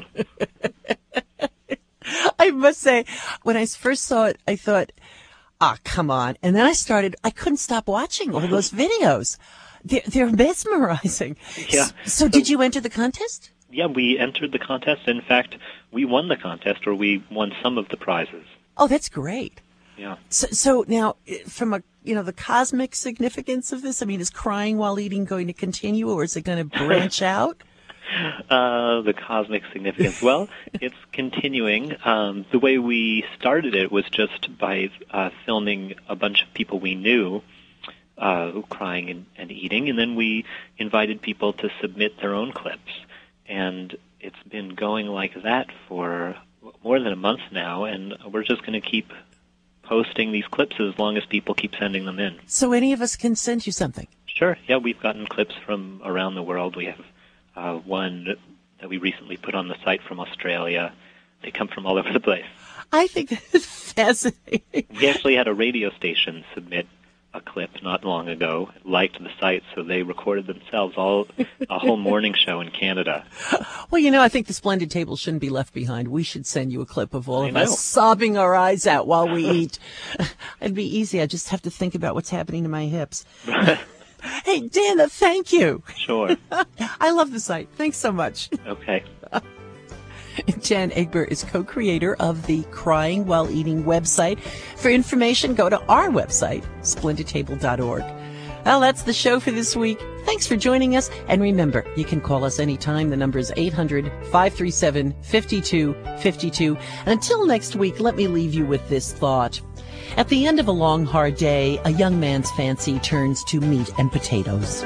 I must say, when I first saw it, I thought, ah, come on. And then I started, I couldn't stop watching all those videos. They're, they're mesmerizing. Yeah. So, so did you enter the contest? Yeah, we entered the contest. In fact, we won the contest, or we won some of the prizes. Oh, that's great. Yeah. So, so now, from a you know the cosmic significance of this, I mean, is crying while eating going to continue, or is it going to branch out? Uh, the cosmic significance. Well, it's continuing. Um, the way we started it was just by uh, filming a bunch of people we knew uh, crying and, and eating, and then we invited people to submit their own clips. And it's been going like that for more than a month now, and we're just going to keep posting these clips as long as people keep sending them in. So any of us can send you something? Sure. Yeah, we've gotten clips from around the world. We have uh, one that we recently put on the site from Australia. They come from all over the place. I think that's fascinating. We actually had a radio station submit a clip not long ago, liked the site, so they recorded themselves all a whole morning show in Canada. Well, you know, I think the Splendid Table shouldn't be left behind. We should send you a clip of all I of know. us sobbing our eyes out while we eat. It'd be easy. I just have to think about what's happening to my hips. Hey, Dana, thank you. Sure. I love the site. Thanks so much. Okay. Jan Egbert is co-creator of the Crying While Eating website. For information, go to our website, splendid table dot org. Well, that's the show for this week. Thanks for joining us. And remember, you can call us anytime. The number is eight hundred, five three seven, five two five two. And until next week, let me leave you with this thought. At the end of a long, hard day, a young man's fancy turns to meat and potatoes.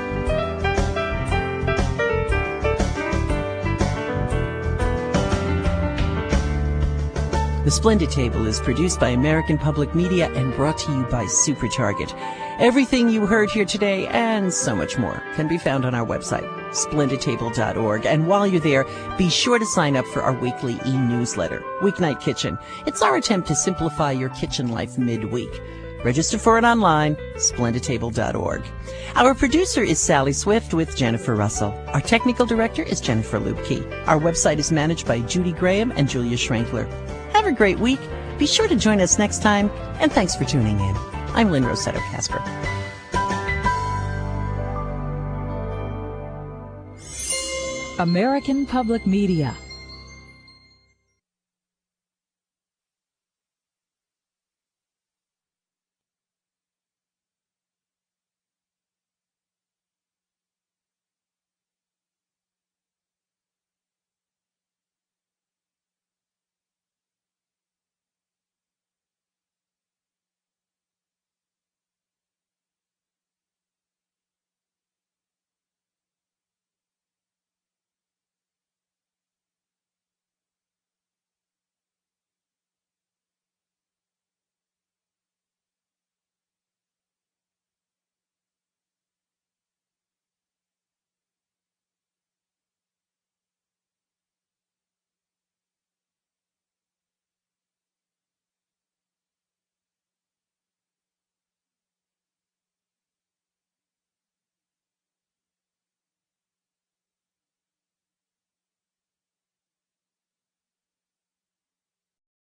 The Splendid Table is produced by American Public Media and brought to you by SuperTarget. Everything you heard here today and so much more can be found on our website, splendid table dot org. And while you're there, be sure to sign up for our weekly e-newsletter, Weeknight Kitchen. It's our attempt to simplify your kitchen life midweek. Register for it online, splendid table dot org. Our producer is Sally Swift with Jennifer Russell. Our technical director is Jennifer Lubke. Our website is managed by Judy Graham and Julia Schrankler. Have a great week. Be sure to join us next time, and thanks for tuning in. I'm Lynn Rossetto Casper. American Public Media.